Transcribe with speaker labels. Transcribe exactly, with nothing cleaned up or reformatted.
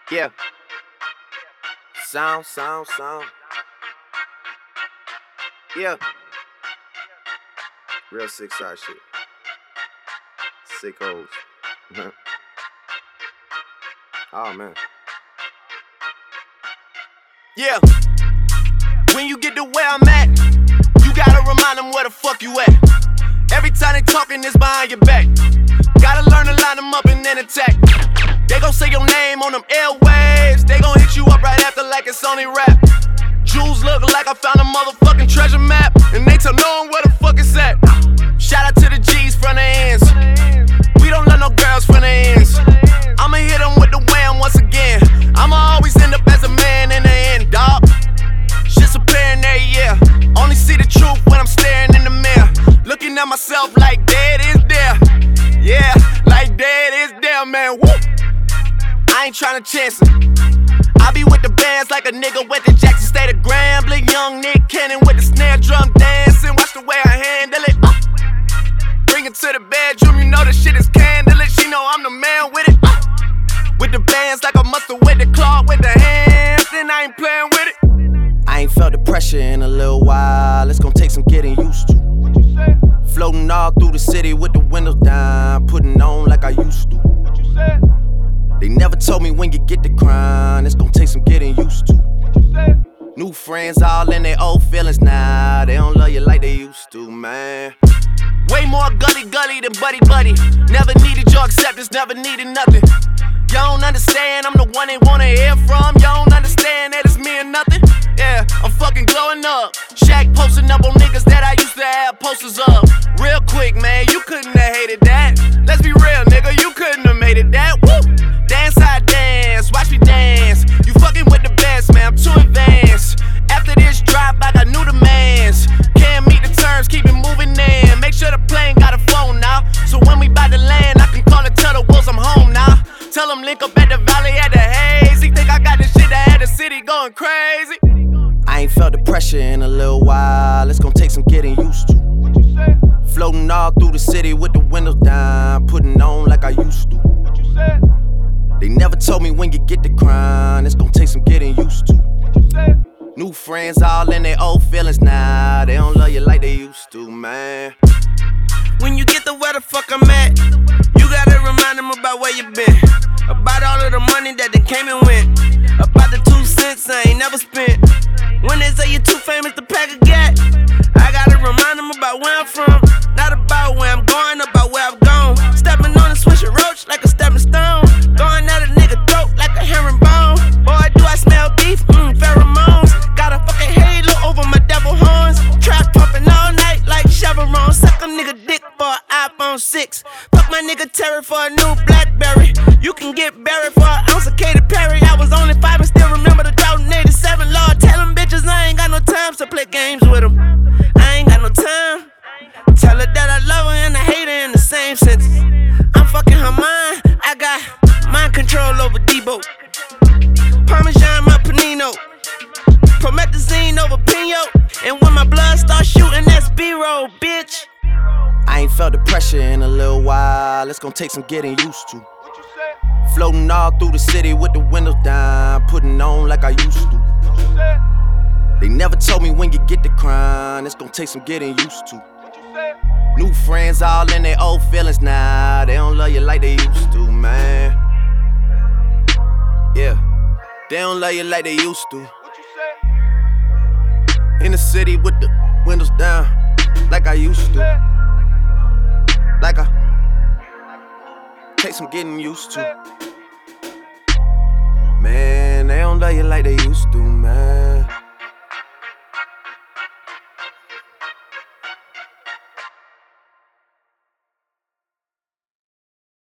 Speaker 1: Yeah. Sound, sound, sound. Yeah. Real sick side shit. Sick hoes. Oh man. Yeah. When you get to where I'm at, you gotta remind them where the fuck you at. Every time they talking, it's behind your back. Gotta learn to line them up and then attack. They gon' say your name on them airwaves. They gon' hit you up right after like it's only rap. Jewels look like I found a motherfucking treasure map, and they tell no one where the fuck it's at. Shout out to the G's from the ends. We don't let no girls from the ends. I'ma hit them with the wham once again. I'ma always end up as a man in the end, dawg. Shit's apparent there, yeah. Only see the truth when I'm staring in the mirror. Looking at myself like dead is there. Yeah, like dead is there, man. Woo! I ain't tryna chance it. I be with the bands like a nigga with the Jackson State of Grambling. Young Nick Cannon with the snare drum dancing. Watch the way I handle it. Uh. Bring it to the bedroom, you know the shit is candlelit. She know I'm the man with it. Uh. With the bands like a mustard with the claw with the hands, and I ain't playing with it. I ain't felt the pressure in a little while. It's gonna take some getting used to. What you say? Floating all through the city with the windows down, putting on like I used to. What you say? They never told me when you get the grind, it's gonna take some getting used to. What you say? New friends all in their old feelings now. They don't love you like they used to, man. Way more gully gully than buddy buddy. Never needed your acceptance, never needed nothing. You don't understand, I'm the one they wanna hear from. You don't understand that it's me or nothing. Yeah, I'm fucking glowing up. Shaq posting up on niggas that I used to have posters of. Real quick, man, you couldn't have hated that. Let's be real, nigga, you couldn't have made it that. Woo! Dance, I dance, watch me dance. You fucking with the best, man, I'm too advanced. After this drop, I got new demands. Can't meet the terms, keep it moving in. Make sure the plane got a phone now, so when we bout to land, I can call it, tell the wolves I'm home now. Tell them link up at the valley at the haze. He think I got this shit that had the city going crazy. I ain't felt the pressure in a little while. It's gonna take some getting used to. What you say? Floating all through the city with the windows down, putting on like I used to. What you say? They never told me when you get the grind, it's gonna take some getting used to. What you say? New friends all in their old feelings now. They don't love you like they used to, man. When you get to where the fuck I'm at, you gotta remind them about where you been. About all of the money that they came and went. About the two cents I ain't never spent. When they say you're too famous to pack a gat, I gotta remind them about where I'm from. Not about where I'm going, about where I've gone. Stepping on a swisher roach like a stepping stone. Going at a nigga throat like a herringbone. Boy, do I smell beef? Mmm, pheromones. Got a fucking halo over my devil horns. Trap pumping all night like Chevron. Suck a nigga dick for an iPhone six. Fuck my nigga Terry for a new Blackberry. You can get buried for an ounce of Katy Perry. I was only five and still remember the drought in eighty-seven. Lord, tell them bitches I ain't got no time to play games with them. I ain't got no time. Tell her that I love her and I hate her in the same sentence. I'm fucking her mind. I got mind control over Debo. Parmesan my panino. Promethazine over Pino. And when my blood starts shooting, that's B-roll, bitch. I ain't felt the pressure in a little while. It's gonna take some getting used to. What you say? Floating all through the city with the windows down, putting on like I used to. What you say? They never told me when you get the grind, it's gonna take some getting used to. What you say? New friends all in their old feelings now. They don't love you like they used to, man. Yeah, they don't love you like they used to. What you say? In the city with the windows down, like I used to. Like I take some getting used to. Man, they don't love you like they used to, man.